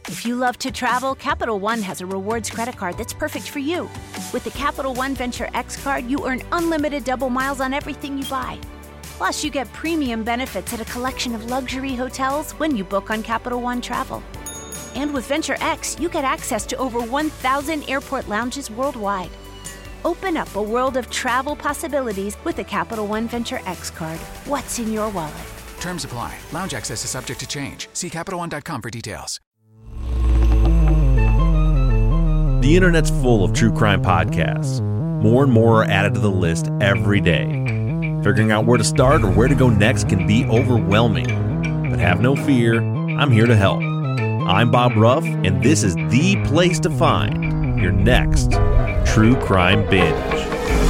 If you love to travel, Capital One has a rewards credit card that's perfect for you. With the Capital One Venture X card, you earn unlimited double miles on everything you buy. Plus, you get premium benefits at a collection of luxury hotels when you book on Capital One Travel. And with Venture X, you get access to over 1,000 airport lounges worldwide. Open up a world of travel possibilities with the Capital One Venture X card. What's in your wallet? Terms apply. Lounge access is subject to change. See CapitalOne.com for details. The internet's full of true crime podcasts. More and more are added to the list every day. Figuring out where to start or where to go next can be overwhelming. But have no fear, I'm here to help. I'm Bob Ruff, and this is the place to find your next true crime binge.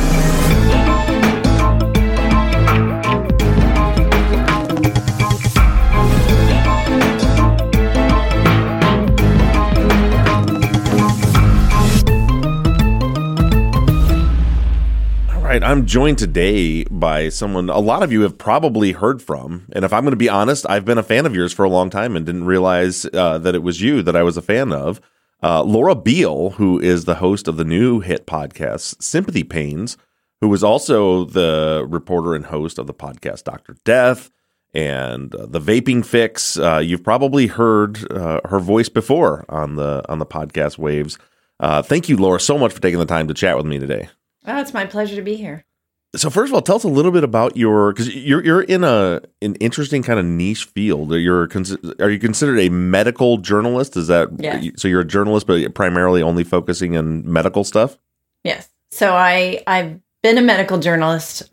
I'm joined today by someone a lot of you have probably heard from. And if I'm going to be honest, I've been a fan of yours for a long time and didn't realize that it was you that I was a fan of. Laura Beil, who is the host of the new hit podcast, Sympathy Pains, who was also the reporter and host of the podcast Dr. Death and the Vaping Fix. You've probably heard her voice before on the podcast waves. Thank you, Laura, so much for taking the time to chat with me today. Oh, it's my pleasure to be here. So first of all, tell us a little bit about because you're in an interesting kind of niche field. Are you considered a medical journalist? Is that So you're a journalist, but primarily only focusing on medical stuff? Yes. So I've been a medical journalist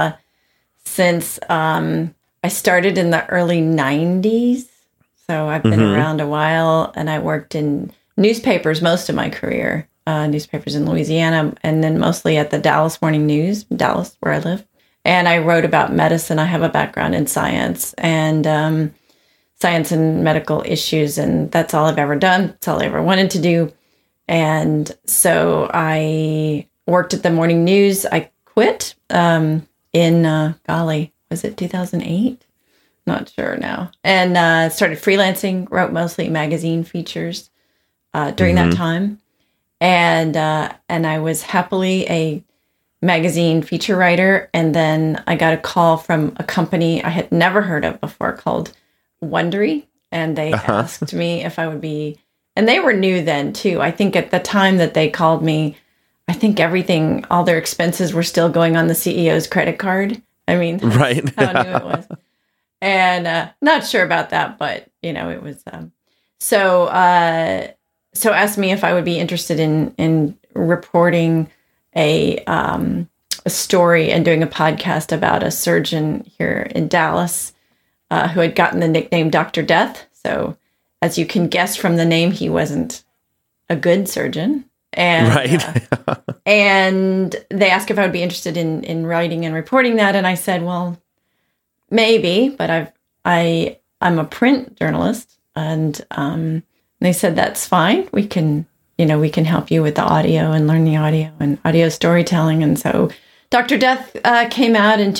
since I started in the early 90s. So I've been around a while, and I worked in newspapers most of my career. Newspapers in Louisiana, and then mostly at the Dallas Morning News, Dallas, where I live. And I wrote about medicine. I have a background in science and medical issues, and that's all I've ever done. That's all I ever wanted to do. And so I worked at the Morning News. I quit in, was it 2008? Not sure now. And started freelancing, wrote mostly magazine features during that time. And I was happily a magazine feature writer. And then I got a call from a company I had never heard of before called Wondery. And they asked me if I would be, and they were new then too. I think at the time that they called me, I think all their expenses were still going on the CEO's credit card. I mean, that's how new it was. And not sure about that, but it was, So asked me if I would be interested in reporting a story and doing a podcast about a surgeon here in Dallas who had gotten the nickname Dr. Death. So as you can guess from the name, he wasn't a good surgeon. And, and they asked if I would be interested in writing and reporting that. And I said, well, maybe, but I'm a print journalist, and they said, that's fine. We can help you with the audio and learn the audio and audio storytelling. And so Dr. Death came out in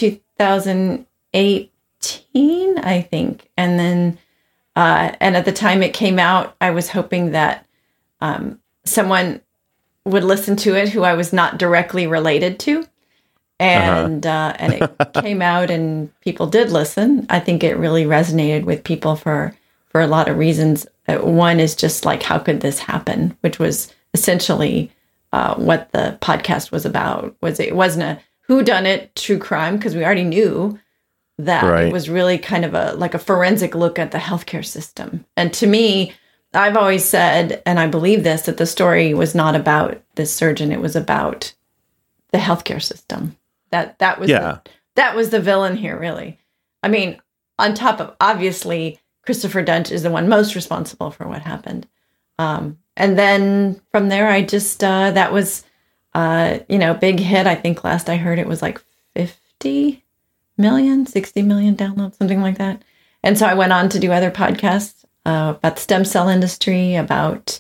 2018, I think. And then, and at the time it came out, I was hoping that someone would listen to it who I was not directly related to. And it came out and people did listen. I think it really resonated with people for a lot of reasons. One is just like, how could this happen? Which was essentially what the podcast was about. It wasn't a whodunit true crime, because we already knew that it was really kind of a forensic look at the healthcare system. And to me, I've always said, and I believe this, that the story was not about this surgeon. It was about the healthcare system. That was the villain here, really. I mean, on top of, obviously, Christopher Duntsch is the one most responsible for what happened. And then from there, I just, that was, big hit. I think last I heard it was like 60 million downloads, something like that. And so I went on to do other podcasts about the stem cell industry, about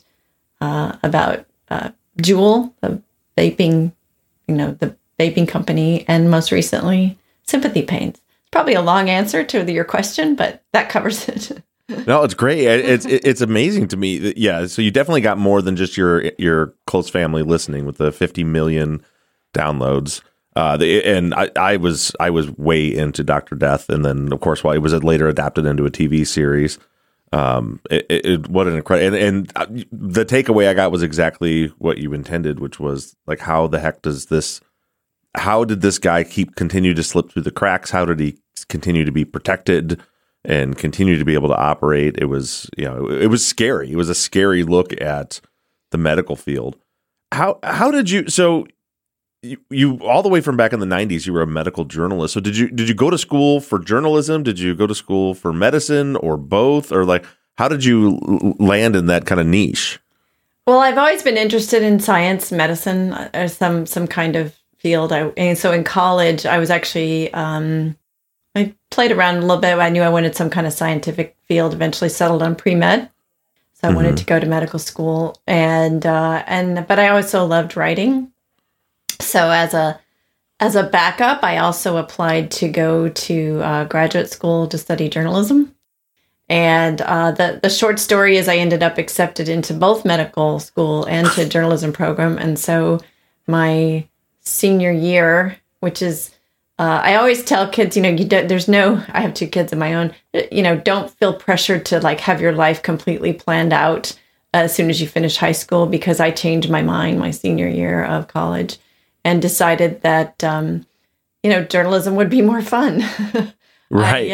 Juul, the vaping, the vaping company, and most recently, Sympathy Pains. It's probably a long answer to your question, but that covers it. No, it's great. It's amazing to me. Yeah, so you definitely got more than just your close family listening with the 50 million downloads. And I was way into Dr. Death, and then of course, while it was later adapted into a TV series. What an incredible and the takeaway I got was exactly what you intended, which was like, how the heck does this? How did this guy continue to slip through the cracks? How did he continue to be protected and continue to be able to operate? It was, it was scary. It was a scary look at the medical field. How did you? So you all the way from back in the 90s, you were a medical journalist. So did you go to school for journalism? Did you go to school for medicine, or both? Or like, how did you land in that kind of niche? Well, I've always been interested in science, medicine, or some kind of field. And so in college, I was actually, I played around a little bit. I knew I wanted some kind of scientific field, eventually settled on pre-med. So I wanted to go to medical school, but I also loved writing. So as a backup, I also applied to go to graduate school to study journalism. And the short story is I ended up accepted into both medical school and to journalism program. And so my senior year, which is, I always tell kids, I have 2 kids of my own, don't feel pressured to like have your life completely planned out as soon as you finish high school, because I changed my mind my senior year of college and decided that, journalism would be more fun. Right.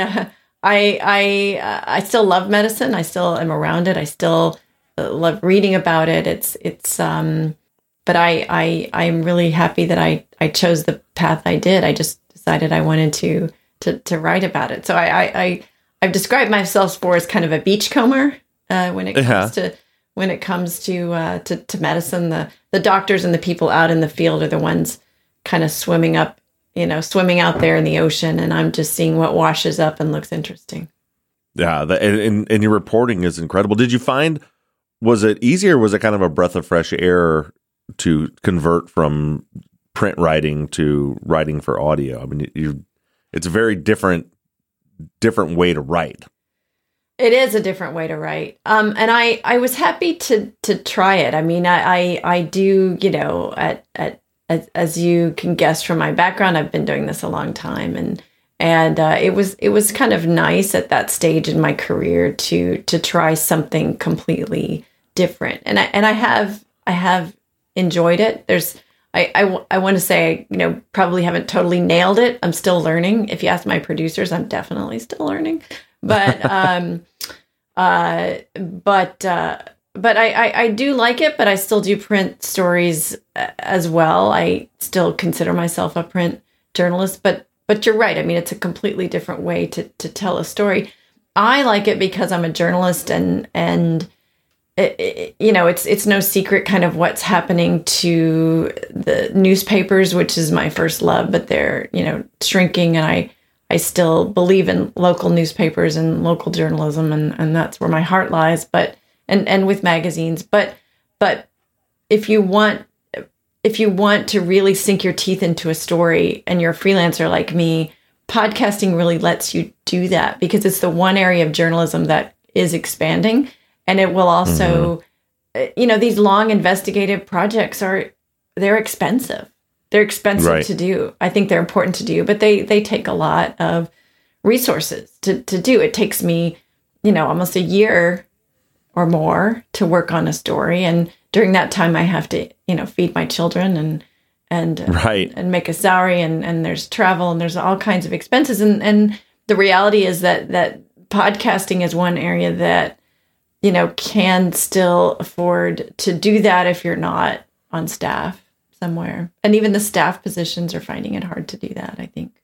I still love medicine. I still am around it. I still love reading about it. But I'm really happy that I chose the path I did. I just decided I wanted to write about it. So I've described myself as kind of a beachcomber when it comes to medicine. The doctors and the people out in the field are the ones kind of swimming out there in the ocean, and I'm just seeing what washes up and looks interesting. Yeah, and your reporting is incredible. Did you find, was it easier, or was it kind of a breath of fresh air to convert from print writing to writing for audio? I mean, it's a very different way to write. It is a different way to write. And I was happy to try it. I mean, I do, as you can guess from my background, I've been doing this a long time, and it was kind of nice at that stage in my career to try something completely different. And I have enjoyed it. I want to say, probably haven't totally nailed it. I'm still learning. If you ask my producers, I'm definitely still learning. But I do like it, but I still do print stories as well. I still consider myself a print journalist, but you're right. I mean, it's a completely different way to tell a story. I like it because I'm a journalist, and it's no secret kind of what's happening to the newspapers, which is my first love, but they're, shrinking, and I still believe in local newspapers and local journalism, and that's where my heart lies. But and with magazines, but if you want to really sink your teeth into a story, and you're a freelancer like me, podcasting really lets you do that, because it's the one area of journalism that is expanding, and it will also, these long investigative projects they're expensive. They're expensive to do. I think they're important to do, but they take a lot of resources to do. It takes me, almost a year or more to work on a story. And during that time, I have to, feed my children and make a salary, and there's travel, and there's all kinds of expenses. And the reality is that podcasting is one area that, can still afford to do that if you're not on staff somewhere. And even the staff positions are finding it hard to do that, I think.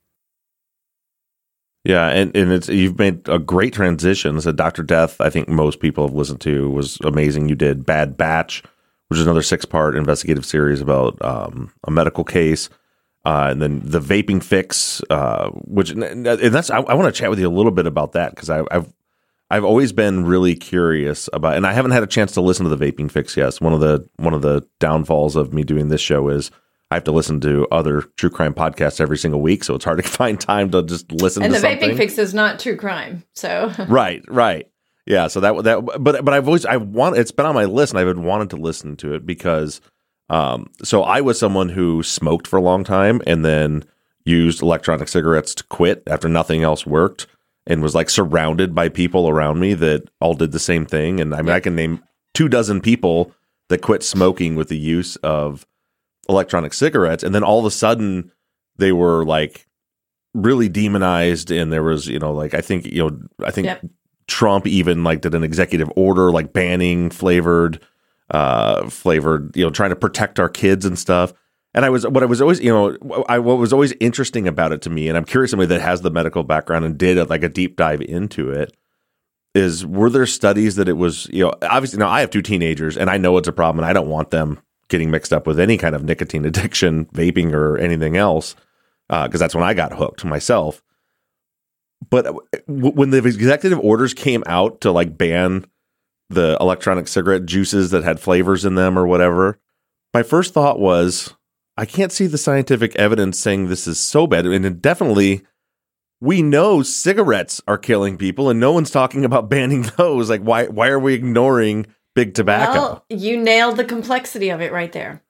Yeah, and you've made a great transition. So Dr. Death, I think most people have listened to, was amazing. You did Bad Batch, which is another 6-part investigative series about a medical case. And then the Vaping Fix, which, and that's, I want to chat with you a little bit about that, because I've always been really curious about, and I haven't had a chance to listen to the Vaping Fix yet. One of the downfalls of me doing this show is I have to listen to other true crime podcasts every single week, so it's hard to find time to just listen to something. And the Vaping Fix is not true crime, so. Right. Yeah, so but it's been on my list, and I've been wanting to listen to it because so I was someone who smoked for a long time and then used electronic cigarettes to quit after nothing else worked, and was like surrounded by people around me that all did the same thing. And I mean, I can name 24 people that quit smoking with the use of electronic cigarettes, and then all of a sudden they were like really demonized, and there was, like I think Yep. Trump even like did an executive order like banning flavored, trying to protect our kids and stuff. And what was always interesting about it to me, and I'm curious, somebody that has the medical background and did like a deep dive into it, is were there studies that it was, obviously now I have 2 teenagers and I know it's a problem and I don't want them getting mixed up with any kind of nicotine addiction, vaping or anything else, because that's when I got hooked myself. But when the executive orders came out to like ban the electronic cigarette juices that had flavors in them or whatever, my first thought was, I can't see the scientific evidence saying this is so bad. And definitely, we know cigarettes are killing people, and no one's talking about banning those. Like, why are we ignoring big tobacco? Well, you nailed the complexity of it right there.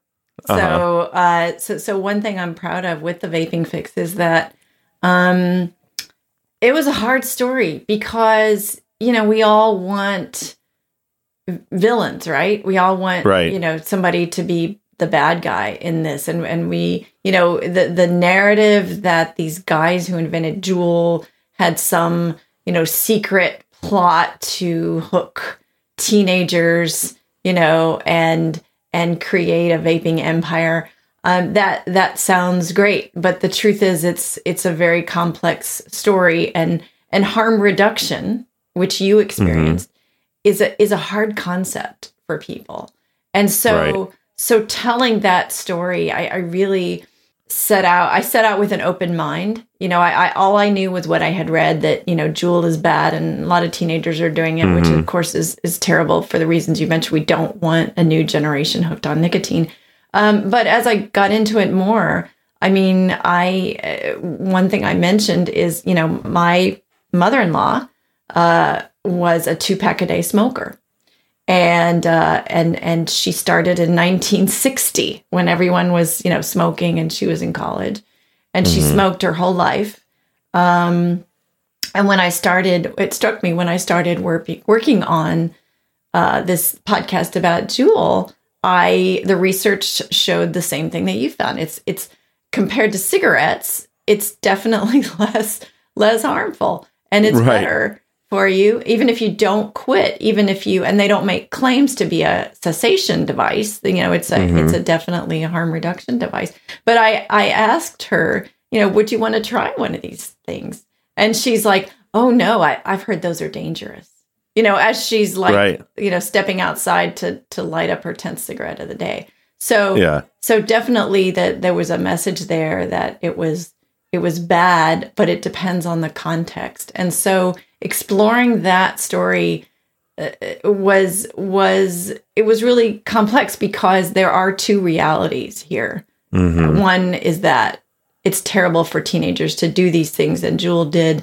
So one thing I'm proud of with the vaping fix is that it was a hard story because, we all want villains, right? We all want, somebody to be the bad guy in this. And we, the narrative that these guys who invented Juul had some, secret plot to hook teenagers, and create a vaping empire. That sounds great, but the truth is it's a very complex story, and harm reduction, which you experienced, is a hard concept for people. And so so telling that story, I really set out with an open mind. I all I knew was what I had read, that Juul is bad and a lot of teenagers are doing it, which of course is terrible for the reasons you mentioned. We don't want a new generation hooked on nicotine. But as I got into it more, I mean, one thing I mentioned is, my mother-in-law was a 2-pack a day smoker. And she started in 1960 when everyone was, smoking, and she was in college, and she smoked her whole life. And when I started, it struck me when I started working on this podcast about Juul, the research showed the same thing that you found. It's compared to cigarettes, it's definitely less harmful, and it's better for you, even if you don't quit, and they don't make claims to be a cessation device. It's a definitely a harm reduction device. But I asked her, would you want to try one of these things? And she's like, oh no, I've heard those are dangerous. As she's like, stepping outside to light up her 10th cigarette of the day. So definitely that there was a message there that it was bad, but it depends on the context. And so exploring that story was really complex because there are 2 realities here. One is that it's terrible for teenagers to do these things, and Juul did.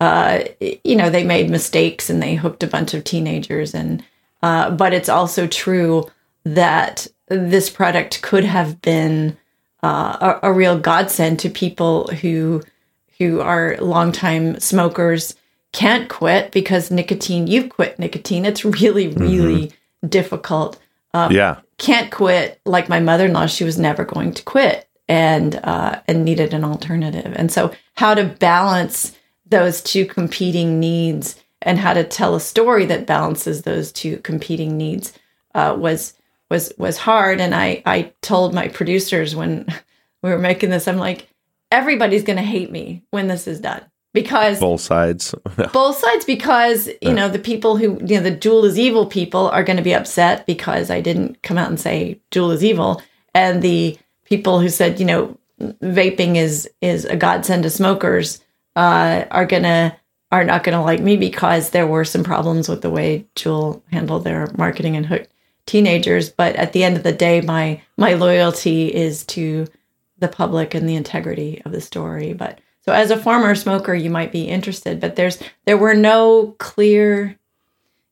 They made mistakes and they hooked a bunch of teenagers, but it's also true that this product could have been a real godsend to people who are longtime smokers, can't quit because you've quit nicotine. It's really, really difficult. Can't quit. Like my mother-in-law, she was never going to quit and needed an alternative. And so how to balance those 2 competing needs and how to tell a story that balances those 2 competing needs was hard. And I told my producers when we were making this, I'm like, everybody's going to hate me when this is done, because both sides, because, the people who, the Juul is evil people are going to be upset because I didn't come out and say Juul is evil. And the people who said, vaping is a godsend to smokers, are not going to like me because there were some problems with the way Juul handled their marketing and hooked teenagers. But at the end of the day, my loyalty is to the public and the integrity of the story. But so as a former smoker, you might be interested, but there were no clear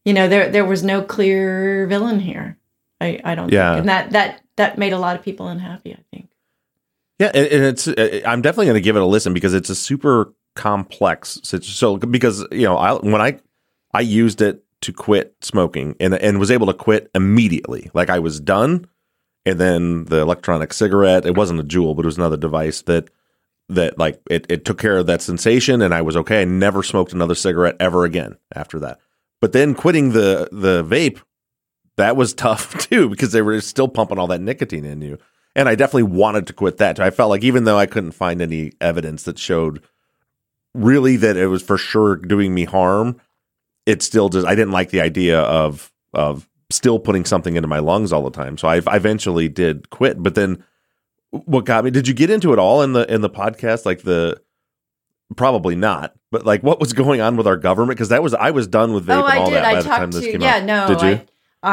there was no clear villain here. I don't think. And that made a lot of people unhappy, I think. Yeah, and it's I'm definitely going to give it a listen because it's a super complex situation. So because when I used it to quit smoking and was able to quit immediately, like I was done, and then the electronic cigarette, it wasn't a Juul, but it was another device that like it took care of that sensation, and I was okay. I never smoked another cigarette ever again after that. But then quitting the vape, that was tough too because they were still pumping all that nicotine in you. And I definitely wanted to quit that. I felt like even though I couldn't find any evidence that showed really that it was for sure doing me harm, it still just, I didn't like the idea of still putting something into my lungs all the time. So I eventually did quit. But then what got me, did you get into it all in the podcast? Like probably not, but like what was going on with our government? Because I was done with vape and all that by the time this came out. No, did you?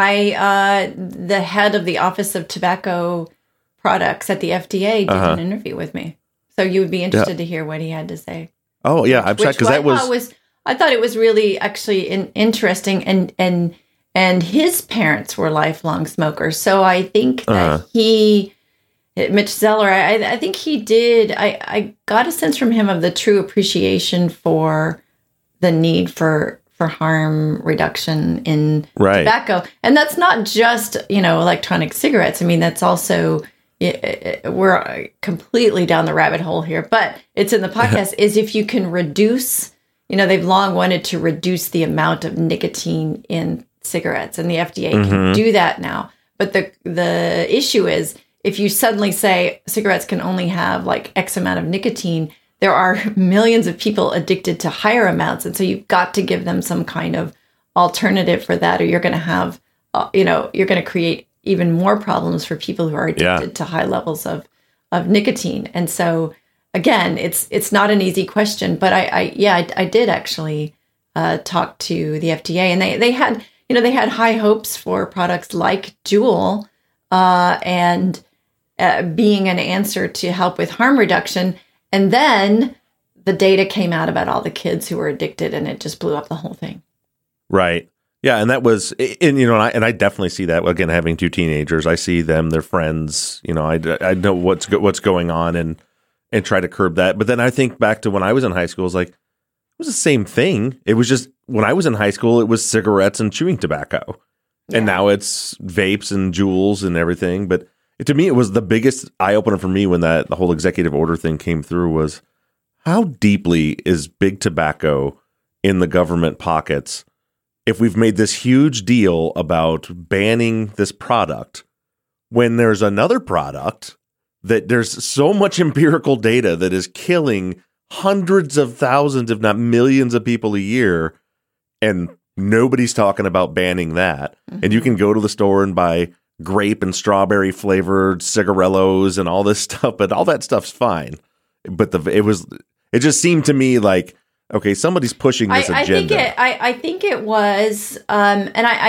The head of the Office of Tobacco Products at the FDA did an interview with me. So you would be interested to hear what he had to say. Oh yeah, I'm shocked because I thought it was really actually interesting, and his parents were lifelong smokers. So I think that Mitch Zeller, I think he did. I got a sense from him of the true appreciation for the need for harm reduction in tobacco, and that's not just electronic cigarettes. I mean, that's also. We're completely down the rabbit hole here, but it's in the podcast, is if you can reduce, they've long wanted to reduce the amount of nicotine in cigarettes, and the FDA can do that now. But the issue is, if you suddenly say cigarettes can only have like X amount of nicotine, there are millions of people addicted to higher amounts. And so you've got to give them some kind of alternative for that, or you're going to have, you're going to create even more problems for people who are addicted to high levels of nicotine. And so, again, it's not an easy question, but I did actually talk to the FDA, and they had high hopes for products like Juul and being an answer to help with harm reduction. And then the data came out about all the kids who were addicted, and it just blew up the whole thing. Right. Yeah, and that was, and I definitely see that. Again, having two teenagers, I see them, their friends. I know what's going on, and try to curb that. But then I think back to when I was in high school. It's like it was the same thing. It was just when I was in high school, it was cigarettes and chewing tobacco, and now it's vapes and Juuls and everything. But to me, it was the biggest eye opener for me when the whole executive order thing came through. Was how deeply is big tobacco in the government pockets? If we've made this huge deal about banning this product, when there's another product that there's so much empirical data that is killing hundreds of thousands, if not millions of people a year, and nobody's talking about banning that. And you can go to the store and buy grape and strawberry flavored cigarellos and all this stuff, but all that stuff's fine. But it just seemed to me like, okay, somebody's pushing this agenda. I think it was, and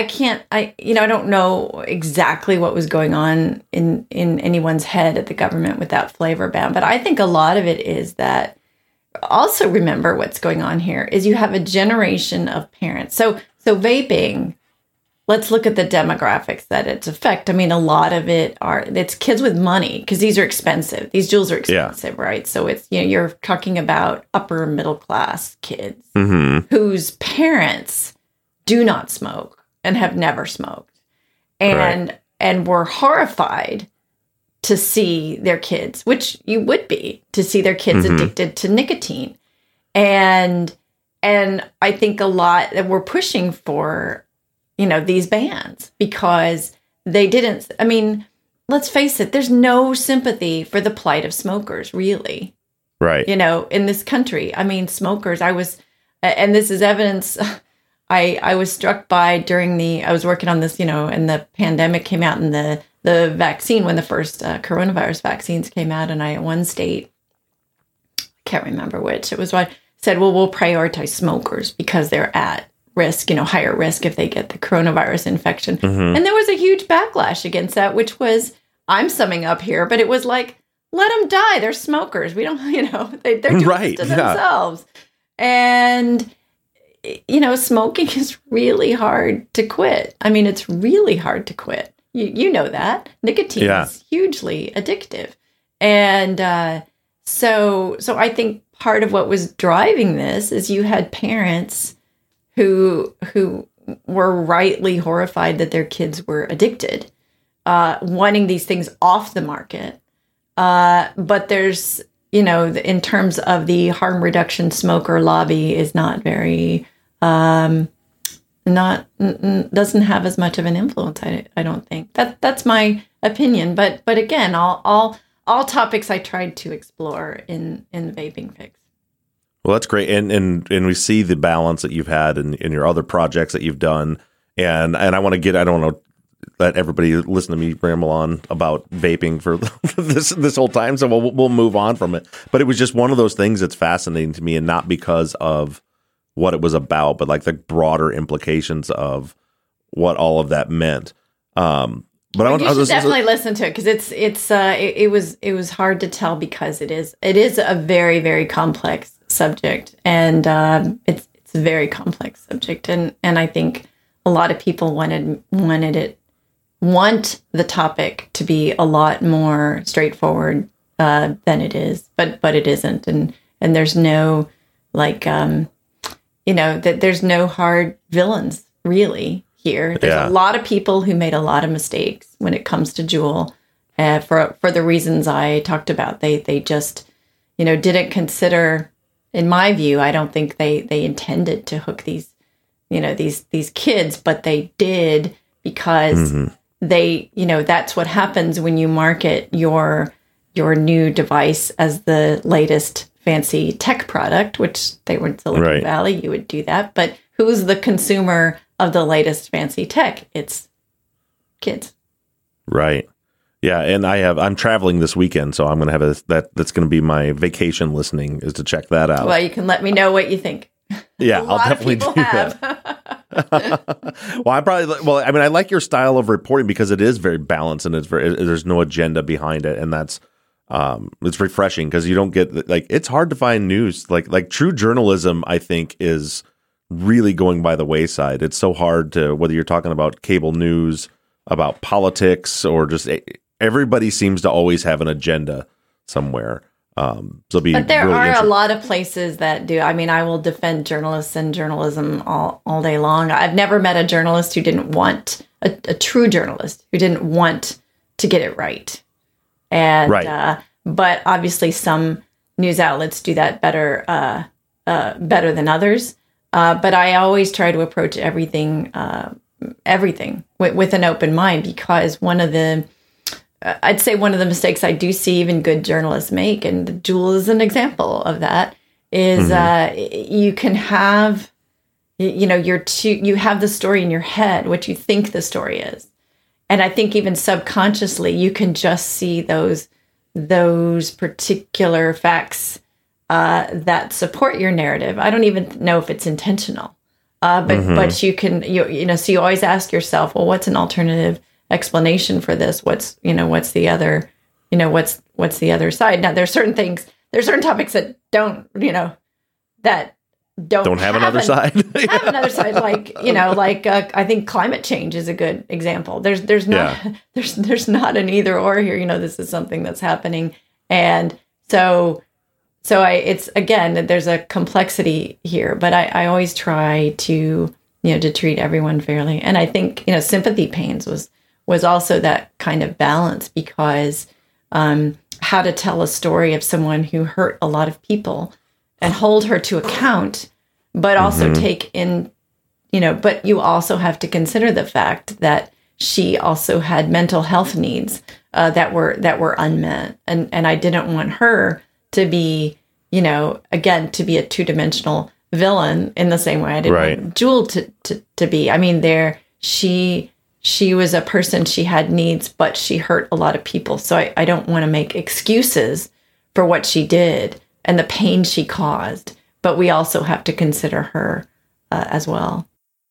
I don't know exactly what was going on in anyone's head at the government with that flavor ban, but I think a lot of it is that, also remember what's going on here is you have a generation of parents. So vaping, let's look at the demographics that it's affect. I mean, a lot of it's kids with money, because these are expensive. These Juuls are expensive, right? So it's, you're talking about upper middle class kids whose parents do not smoke and have never smoked, and were horrified to see their kids, which you would be, to see their kids addicted to nicotine. And I think a lot that we're pushing for, these bans, because they didn't, I mean, let's face it, there's no sympathy for the plight of smokers, really. Right. In this country. I mean, smokers, and this is evidence, I was struck by I was working on this, and the pandemic came out, and the vaccine, when the first coronavirus vaccines came out, and one state, I can't remember which, it was what said, well, we'll prioritize smokers because they're at risk, higher risk if they get the coronavirus infection. And there was a huge backlash against that, which was, I'm summing up here, but it was like, let them die. They're smokers. We don't, they're doing it to themselves. And smoking is really hard to quit. I mean, it's really hard to quit. You know that. Nicotine is hugely addictive. And so I think part of what was driving this is you had parents who were rightly horrified that their kids were addicted, wanting these things off the market. But there's, in terms of the harm reduction smoker lobby is not very, doesn't have as much of an influence. I don't think that's my opinion. But again, all topics I tried to explore in the Vaping Fix. Well, that's great. And we see the balance that you've had in your other projects that you've done. And I want to I don't want to let everybody listen to me ramble on about vaping for this whole time. So we'll move on from it. But it was just one of those things that's fascinating to me, and not because of what it was about, but like the broader implications of what all of that meant. But you should definitely listen to it, because it was hard to tell, because it is a very, very complex subject, and it's a very complex subject, and I think a lot of people want the topic to be a lot more straightforward than it is, but it isn't, and there's no that there's no hard villains really here. There's a lot of people who made a lot of mistakes when it comes to Juul, for the reasons I talked about. They just didn't consider. In my view, I don't think they intended to hook these kids, but they did, because they, that's what happens when you market your new device as the latest fancy tech product, which they were in Silicon Valley. You would do that. But who's the consumer of the latest fancy tech? It's kids. Right. Yeah, and I'm traveling this weekend, so I'm going to have that's going to be my vacation listening, is to check that out. Well, you can let me know what you think. Yeah, I'll definitely do that. I like your style of reporting, because it is very balanced, and there's no agenda behind it, and that's it's refreshing, because you don't get it's hard to find news like true journalism. I think is really going by the wayside. It's so hard to, whether you're talking about cable news, about politics, or just everybody seems to always have an agenda somewhere. But there are a lot of places that do. I mean, I will defend journalists and journalism all day long. I've never met a journalist who didn't want a true journalist who didn't want to get it right. And but obviously, some news outlets do that better than others. But I always try to approach everything with an open mind, because I'd say one of the mistakes I do see even good journalists make, and Juul is an example of that, is you can have, you have the story in your head, what you think the story is. And I think even subconsciously, you can just see those particular facts that support your narrative. I don't even know if it's intentional, but you can, so you always ask yourself, well, what's an alternative explanation for this? What's the other, what's the other side? Now, there's certain topics that don't have another side. Have another side, I think climate change is a good example. There's not an either or here. This is something that's happening, and so it's, again, there's a complexity here. But I always try to treat everyone fairly, and I think sympathy pains was also that kind of balance, because how to tell a story of someone who hurt a lot of people and hold her to account, but also take in, but you also have to consider the fact that she also had mental health needs that were unmet. And I didn't want her to be, again, to be a two-dimensional villain in the same way I didn't want Juul to be. I mean, she was a person, she had needs, but she hurt a lot of people. So I don't want to make excuses for what she did and the pain she caused, but we also have to consider her as well.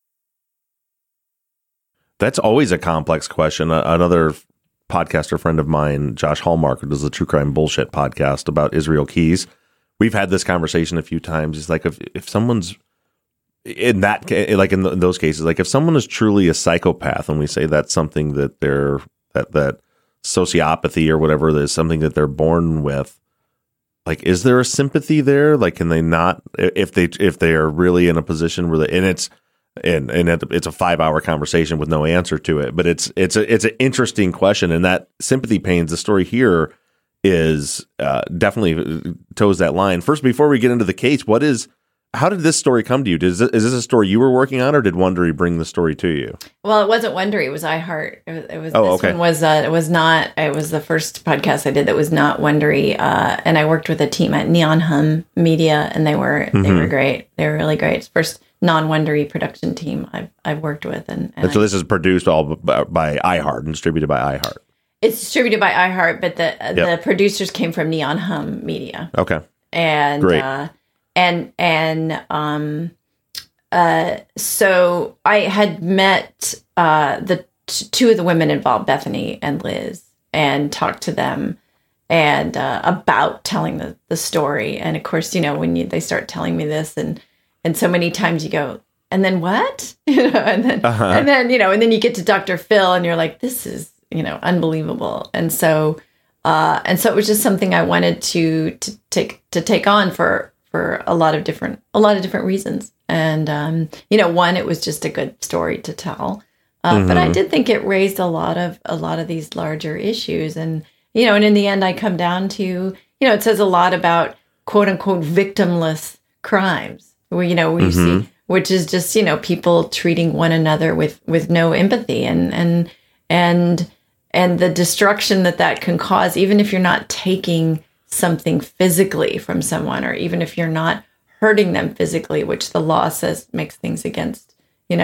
That's always a complex question. Another podcaster friend of mine, Josh Hallmark, who does the True Crime Bullshit podcast about Israel Keys, we've had this conversation a few times. It's like, if someone's in that, like in those cases, like if someone is truly a psychopath, and we say that's something that they're that sociopathy or whatever it is, something that they're born with, like, is there a sympathy there? Like, can they not, if they are really in a position where they, and it's a 5-hour conversation with no answer to it, but it's an interesting question, and that sympathy pains, the story here is definitely toes that line. First, before we get into the case, how did this story come to you? Is this a story you were working on, or did Wondery bring the story to you? Well, it wasn't Wondery; it was iHeart. It was. Oh, this okay. one was. It was not. It was the first podcast I did that was not Wondery, and I worked with a team at Neon Hum Media, and they were great. They were really great. It's the first non-Wondery production team I've worked with, and so this is produced all by iHeart and distributed by iHeart. It's distributed by iHeart, but the producers came from Neon Hum Media. Okay, and great. So I had met the two of the women involved, Bethany and Liz, and talked to them and about telling the story. And of course, when they start telling me this, and so many times you go, and then what? And then you get to Dr. Phil, and you're like, this is unbelievable. And so it was just something I wanted to take on for a lot of different reasons. And, one, it was just a good story to tell. But I did think it raised a lot of these larger issues. And, and in the end, I come down to, it says a lot about quote unquote victimless crimes where you see, which is just, people treating one another with no empathy and the destruction that can cause, even if you're not taking something physically from someone, or even if you're not hurting them physically, which the law says makes things against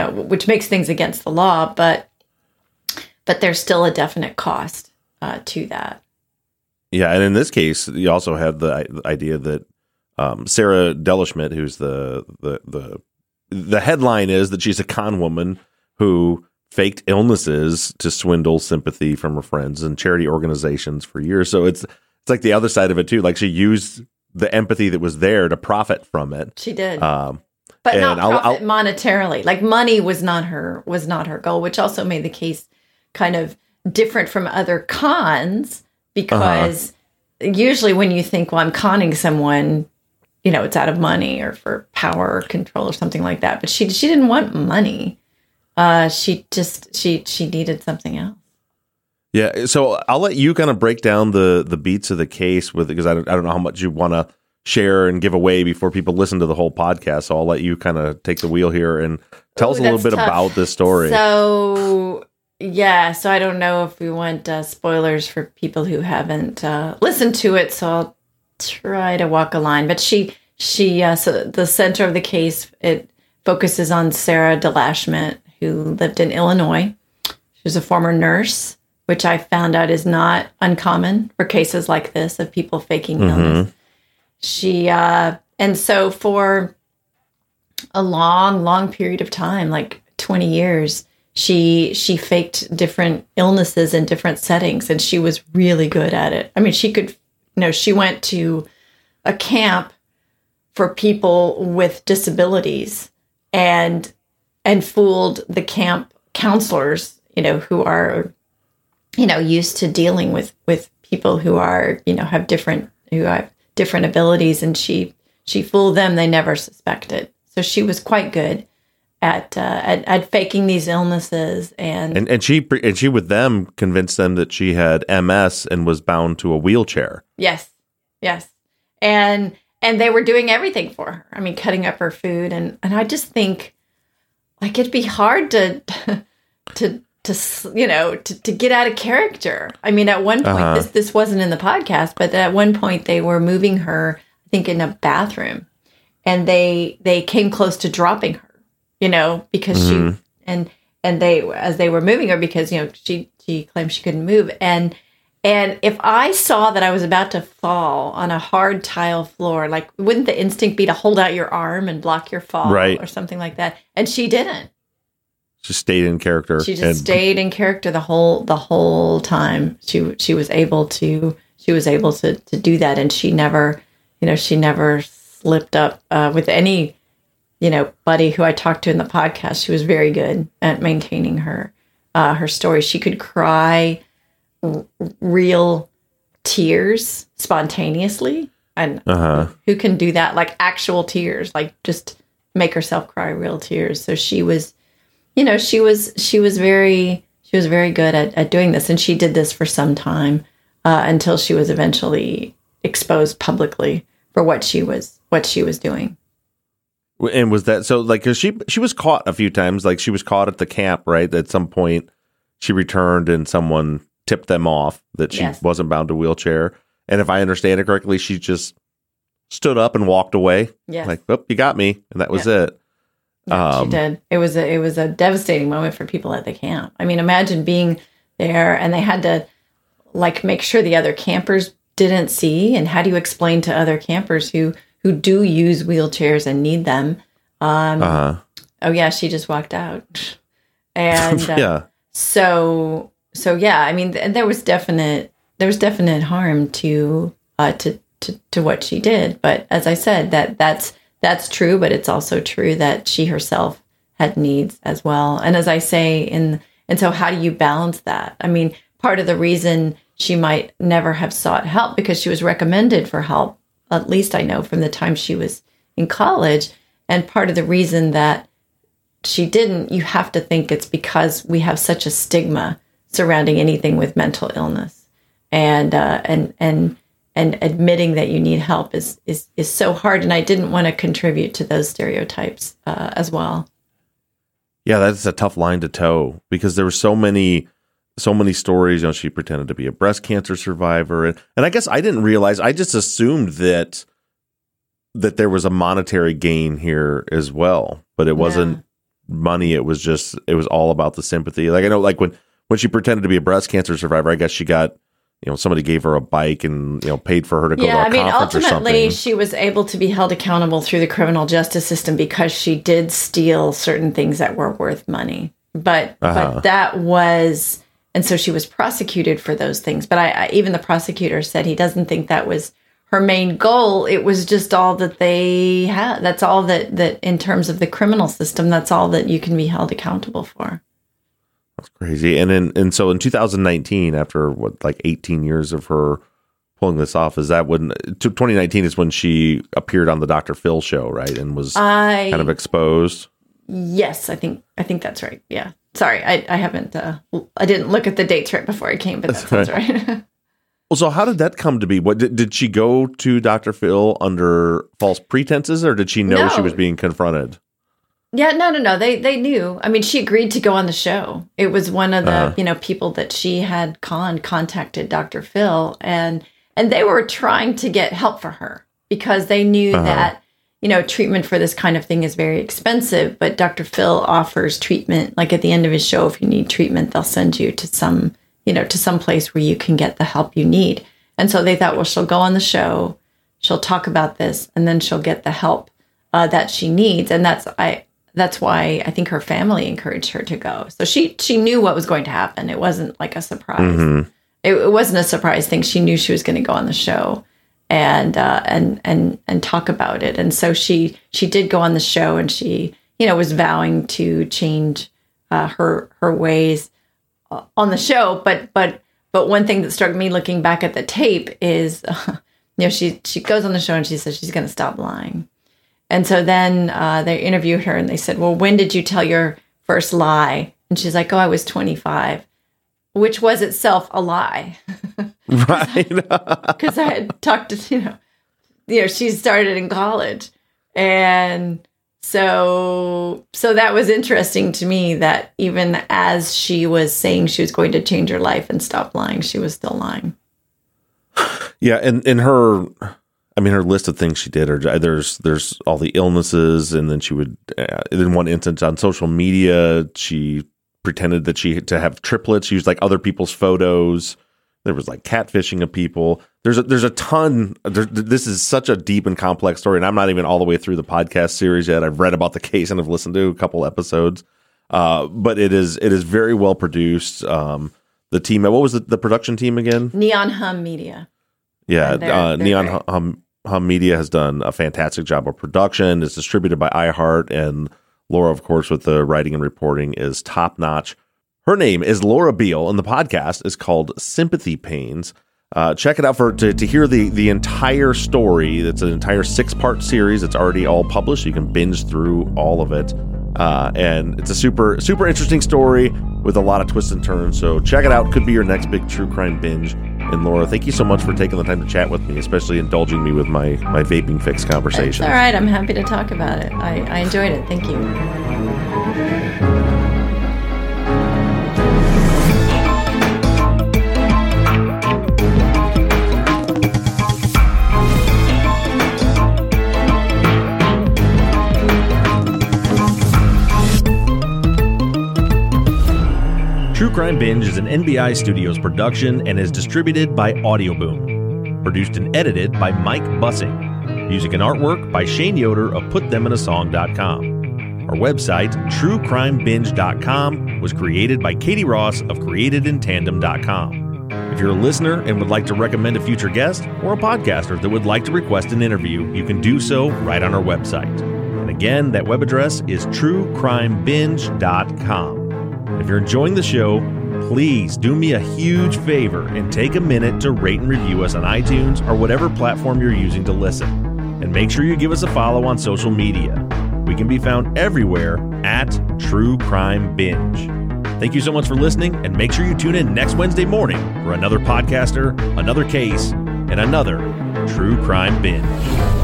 the law, but there's still a definite cost to that. Yeah, and in this case, you also have the idea that Sarah Delaschmidt, who's the headline is that she's a con woman who faked illnesses to swindle sympathy from her friends and charity organizations for years. So it's like the other side of it too. Like, she used the empathy that was there to profit from it. She did, but not profit monetarily. Like, money was not her goal, which also made the case kind of different from other cons, because usually when you think, well, I'm conning someone, it's out of money or for power or control or something like that. But she didn't want money. She needed something else. Yeah, so I'll let you kind of break down the beats of the case because I don't know how much you want to share and give away before people listen to the whole podcast. So I'll let you kind of take the wheel here and tell us a little bit about this story. So I don't know if we want spoilers for people who haven't listened to it. So I'll try to walk a line. But so the center of the case, it focuses on Sarah Delaschmidt, who lived in Illinois. She was a former nurse, which I found out is not uncommon for cases like this of people faking illness. And so for a long, long period of time, like 20 years, she faked different illnesses in different settings, and she was really good at it. I mean, she went to a camp for people with disabilities and fooled the camp counselors, who are used to dealing with people who are, have different abilities, and she fooled them. They never suspected. So she was quite good at faking these illnesses, and she with them convinced them that she had MS and was bound to a wheelchair. Yes, and they were doing everything for her. I mean, cutting up her food, and I just think, like, it'd be hard to get out of character. I mean, at one point, this wasn't in the podcast, but at one point they were moving her, I think, in a bathroom, and they came close to dropping her, because she, and they, as they were moving her, because, she claimed she couldn't move. And if I saw that I was about to fall on a hard tile floor, like, wouldn't the instinct be to hold out your arm and block your fall, right, or something like that? And she didn't. She stayed in character. She just stayed in character the whole time. She was able to do that, and she never slipped up with any Buddy, who I talked to in the podcast, she was very good at maintaining her story. She could cry real tears spontaneously. And who can do that? Like actual tears, like just make herself cry real tears. So she was, she was very good at doing this. And she did this for some time until she was eventually exposed publicly for what she was doing. And was that so? Like, 'cause she was caught a few times. Like, she was caught at the camp, right? At some point, she returned and someone tipped them off that she wasn't bound to a wheelchair. And if I understand it correctly, she just stood up and walked away. Yeah, like, oh, you got me, and that was it. Yeah, she did. It was a devastating moment for people at the camp. I mean, imagine being there and they had to make sure the other campers didn't see. And how do you explain to other campers who do use wheelchairs and need them? Oh yeah, she just walked out, and So yeah, I mean, there was definite harm to what she did. But as I said, that's true. But it's also true that she herself had needs as well. And as I say, and so how do you balance that? I mean, part of the reason she might never have sought help because she was recommended for help. At least I know from the time she was in college. And part of the reason that she didn't, you have to think it's because we have such a stigma surrounding anything with mental illness, and admitting that you need help is so hard. And I didn't want to contribute to those stereotypes as well. Yeah, that's a tough line to toe because there were so many stories. She pretended to be a breast cancer survivor, and I guess I didn't realize. I just assumed that there was a monetary gain here as well, but it wasn't money. It was all about the sympathy. Like I know, like when she pretended to be a breast cancer survivor, I guess she got, somebody gave her a bike and, paid for her to go to a conference or something. Ultimately she was able to be held accountable through the criminal justice system because she did steal certain things that were worth money. But that was, and so she was prosecuted for those things. But I even the prosecutor said he doesn't think that was her main goal. It was just all that they had. That's all that in terms of the criminal system, that's all that you can be held accountable for. That's crazy. And so in 2019, after 18 years of her pulling this off, is that when 2019 is when she appeared on the Dr. Phil show, right? And was kind of exposed. Yes, I think that's right. Yeah. Sorry, I haven't. I didn't look at the dates right before I came, but that sounds right. Well, so how did that come to be? What did she go to Dr. Phil under false pretenses, or did she know she was being confronted? Yeah, no. They knew. I mean, she agreed to go on the show. It was one of the people that she had contacted Dr. Phil, and they were trying to get help for her because they knew that treatment for this kind of thing is very expensive. But Dr. Phil offers treatment. Like at the end of his show, if you need treatment, they'll send you to some place where you can get the help you need. And so they thought, well, she'll go on the show, she'll talk about this, and then she'll get the help that she needs. And that's why I think her family encouraged her to go. So she knew what was going to happen. It wasn't like a surprise. Mm-hmm. It wasn't a surprise thing. She knew she was going to go on the show and talk about it. And so she did go on the show, and she was vowing to change her ways on the show. But one thing that struck me looking back at the tape is she goes on the show and she says she's going to stop lying. And so then they interviewed her and they said, well, when did you tell your first lie? And she's like, I was 25, which was itself a lie. Right. Because I had talked to, she started in college. And so that was interesting to me that even as she was saying she was going to change her life and stop lying, she was still lying. Yeah. And her list of things she did there's all the illnesses, and then she would in one instance on social media she pretended that to have triplets. She used other people's photos. There was catfishing of people. There's a ton. This is such a deep and complex story, and I'm not even all the way through the podcast series yet. I've read about the case and I've listened to a couple episodes, but it is very well produced. The team, what was the production team again? Neon Hum Media. Yeah, Neon Hum Hum Media has done a fantastic job of production. It's distributed by iHeart, and Laura, of course, with the writing and reporting is top notch. Her name is Laura Beil, and the podcast is called Sympathy Pains. Check it out to hear the entire story. It's an entire 6-part series. It's already all published. You can binge through all of it. And it's a super interesting story with a lot of twists and turns. So check it out. Could be your next big true crime binge. And Laura, thank you so much for taking the time to chat with me, especially indulging me with my vaping fix conversation. All right. I'm happy to talk about it. I enjoyed it. Thank you. True Crime Binge is an NBI Studios production and is distributed by Audioboom. Produced and edited by Mike Bussing. Music and artwork by Shane Yoder of PutThemInASong.com. Our website, TrueCrimeBinge.com, was created by Katie Ross of CreatedInTandem.com. If you're a listener and would like to recommend a future guest or a podcaster that would like to request an interview, you can do so right on our website. And again, that web address is TrueCrimeBinge.com. If you're enjoying the show, please do me a huge favor and take a minute to rate and review us on iTunes or whatever platform you're using to listen. And make sure you give us a follow on social media. We can be found everywhere at True Crime Binge. Thank you so much for listening, and make sure you tune in next Wednesday morning for another podcaster, another case, and another True Crime Binge.